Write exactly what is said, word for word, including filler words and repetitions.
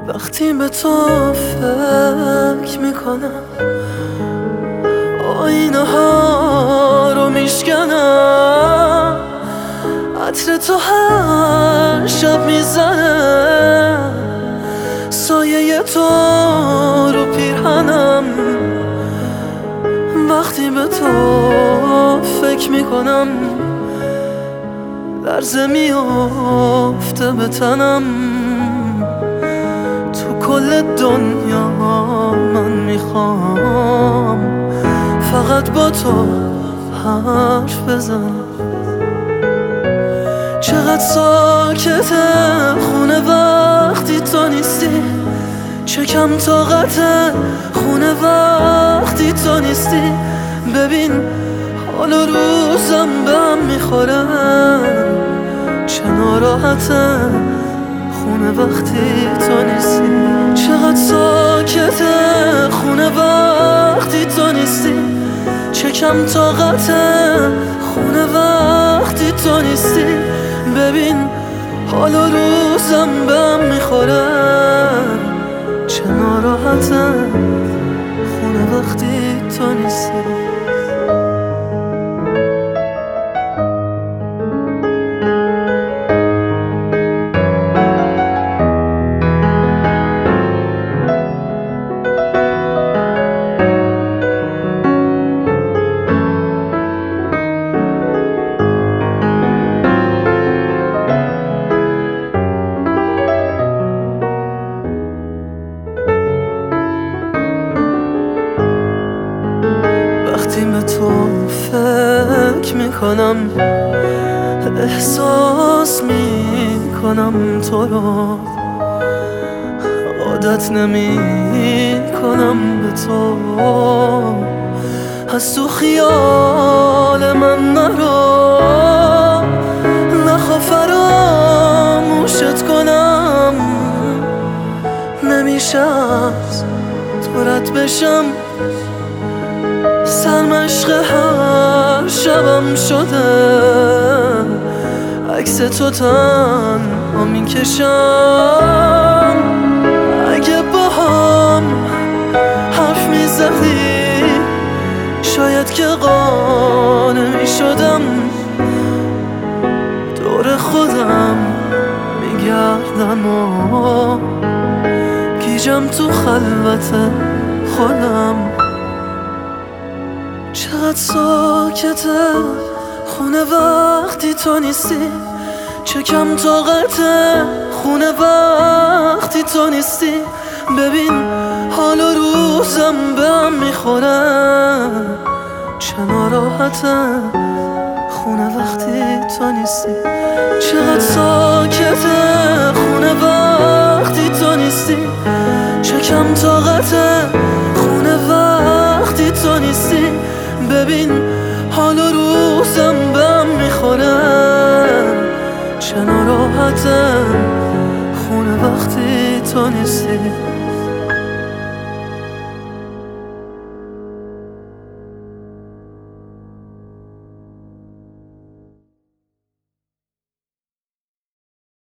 وقتی به تو فکر میکنم آینه ها رو میشکنم، عطر تو هر شب میزنه، سایه تو رو پیرهنم. وقتی به تو فکر میکنم لرزه میافته به تنم. تو کل دنیا من میخوام فقط با تو حرف بزنم. چقدر ساکته خونه وقتی تو نیستی، چه کم طاقته خونه وقتی تو نیستی. ببین حال و روزم به هم میخوره، چه ناراحته خونه وقتی تو نیستی. چقدر ساکته خونه وقتی تو نیستی، چه کم طاقته خونه وقتی تو نیستی. ببین حال و روزم به هم میخوره، چه ناراحته خونه وقتی تو نیستی. وقتی به تو فکر میکنم احساس میکنم تو رو، عادت نمیکنم به تو. از تو خیال من نرو، نخوا فراموشت کنم. نمیشه از تو رد بشم، سرمشق هر شبم شده، عکس تو تنها میکشم. اگه با هم حرف میزدی شاید که قانع میشدم. دور خودم میگردم و گیجم تو خلوت خودم. چقدر ساکته خونه وقتی تو نیستی، چه کم طاقته خونه وقتی تو نیستی. ببین حال و روزم به هم میخوره، چه ناراحته خونه وقتی تو نیستی. چقدر ساکته خونه وقتی تو نیستی، چه کم طاقته خونه وقتی تو نیستی. ببین حال و روزم به هم میخوره، چه ناراحته خونه وقتی تو نیستی.